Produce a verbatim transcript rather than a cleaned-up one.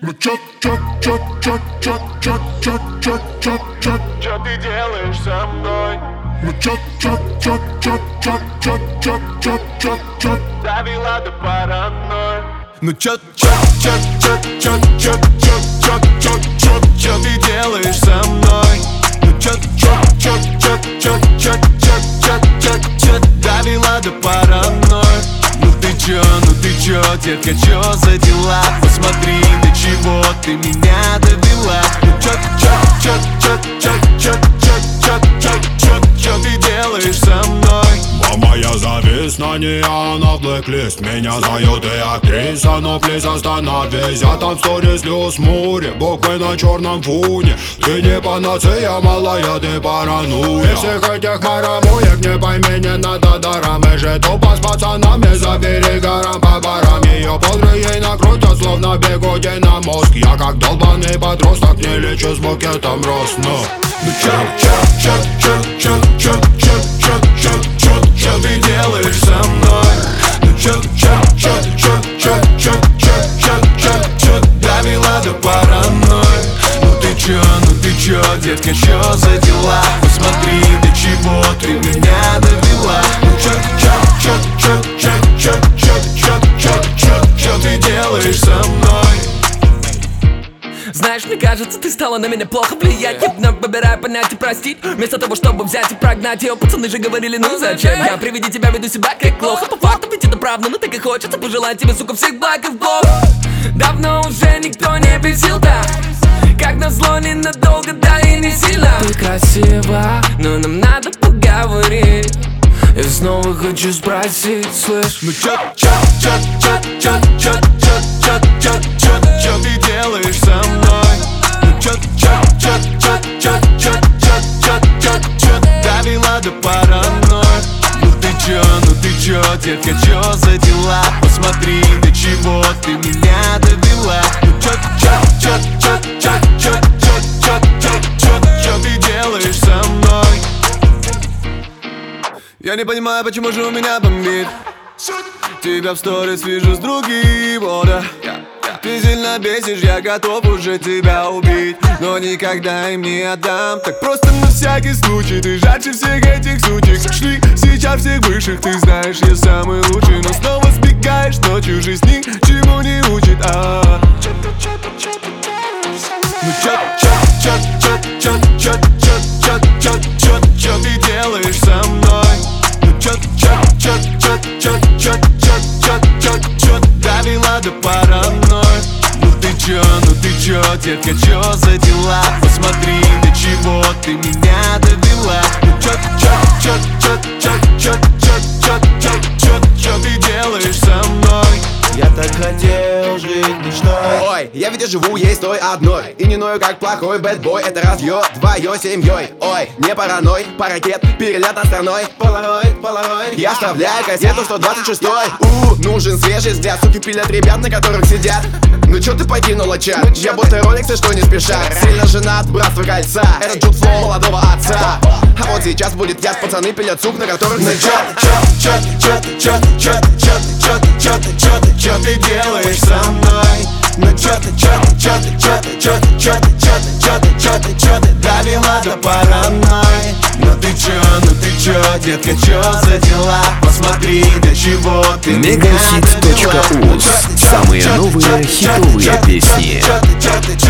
Ну чё, чё, чё, чё, чё, чё, чё, чё, чё, чё, Чё ты делаешь со мной? ну чё, чё, чё, чё, чё, чё, чё, чё, чё, чё, Довела до паранойи. Ну чё, чё, чё, чё, чё, чё, чё, чё, чё, чё, чё ты делаешь со мной? Ну чё, чё, чё, чё, чё, чё, чё, чё, чё, чё, довела до паранойи. Ну ты чё, ну ты чё, детка, чё за дела? Посмотри, до чего ты меня довела. Ну чё, чё, чё, чё, чё, чё, чё, чё, чё, чё, чё ты делаешь со мной? Мама, я завис на ней, она в блэк-лист. Меня зовет и актриса, но плиз остановись. Я там сторис слез море, буквы на черном фоне. Ты не панацея, малая, ты паранойя. Из всех этих марамуек, не пойми, не надо даром. Мы же тупо с пацанами за берегаром по барам. Ее подры ей накрутят, словно бегуди на мозг. Я как долбаный подросток, не лечу с букетом роз. Ну, ну чё, чё, чё, чё, чё, чё, чё, чё, чё, чё, Чё ты делаешь со мной? Ну чё, чё, чё, чё, чё, чё, чё, чё, чё, чё довела до паранойи? Ну ты чё, ну ты чё, детка, чё за дела? Посмотри, до чего ты меня довела. Ну чё, чё, чё, чё, чё, чё, чё, чё, чё, чё, чё ты делаешь со мной? Знаешь, мне кажется, ты стала на меня плохо влиять. Я вновь выбираю понять и простить, вместо того, чтобы взять и прогнать ее. Пацаны же говорили, ну зачем? Я при виде тебя веду себя как плохо. По факту ведь это правда, но так и хочется пожелать тебе, сука, всех благ и в бок. Давно уже никто не бесил так, как назло ненадолго, да и не сильно. Ты красива, но нам надо поговорить. И снова хочу спросить, слышь? Ну чё, чё, чё, чё, чё, чё, чё, чё, чё, чё, чё ты делаешь со мной? Ну чё, чё, чё, чё, чё, чё, чё, чё, чё, чё довела до паранойи? Ну ты чё, ну ты чё, детка, чё за дела? Посмотри, до чего ты меня довела. Ну чё, чё, чё, чё, чё, чё, чё, чё, чё, чё, чё ты делаешь со мной? Я не понимаю, почему же у меня бомбит. Тебя в сторис вижу с другим, о да. Ты сильно бесишь, я готов уже тебя убить, но никогда им не отдам. Так просто на всякий случай, ты жарче всех этих сучек. Шли сейчас всех высших, ты знаешь, я самый лучший. Но снова сбегаешь ночью, жизнь ни чему не учит. А-а-а. Ну чё, чё, чё, чё, чё, чё, чё, чё, чё, чё, чё ты делаешь со мной? Ну чё, чё, чё, чё, чё, чё, чё, чё, чё, чё довела до паранойи? Ну ты чё, ну ты чё, детка, чё за дела? Посмотри, до чего ты меня довела. Ну чё, чё, чё, чё, чё, чё, чё, чё, чё, чё, чё ты делаешь со мной? Я так хотел жить мечтой. Ой, я ведь и живу, есть той одной. И не ною, как плохой бэтбой. Это разъёт твоей семьей. Ой, не параной, паракет, перелет над страной. Полароид, полароид. Я вставляю кассету сто двадцать шестой. У, нужен свежий взгляд. Суки пилят ребят, на которых сидят. Ну чё ты покинула чат? Я будто роликсы, что не спешат. Сильно женат, братство кольца. Это Джуд Флоу молодого отца. А вот сейчас будет яд, пацаны пилят суп, на которых на чё, чё, чё, чё, чё, чё, чё, чё, чё, чё, чё ты делаешь со мной? Ну чё ты, чё ты, чё ты, чё ты, чё ты, чё ты, чё ты, чё ты, чё ты, чё ты довела до паранойи? Ну ты чё, ну ты чё, детка, чё за дела? Посмотри, до чего ты меня довела. Мегахит точка уз. Самые новые хитовые песни. Чё ты, чё ты,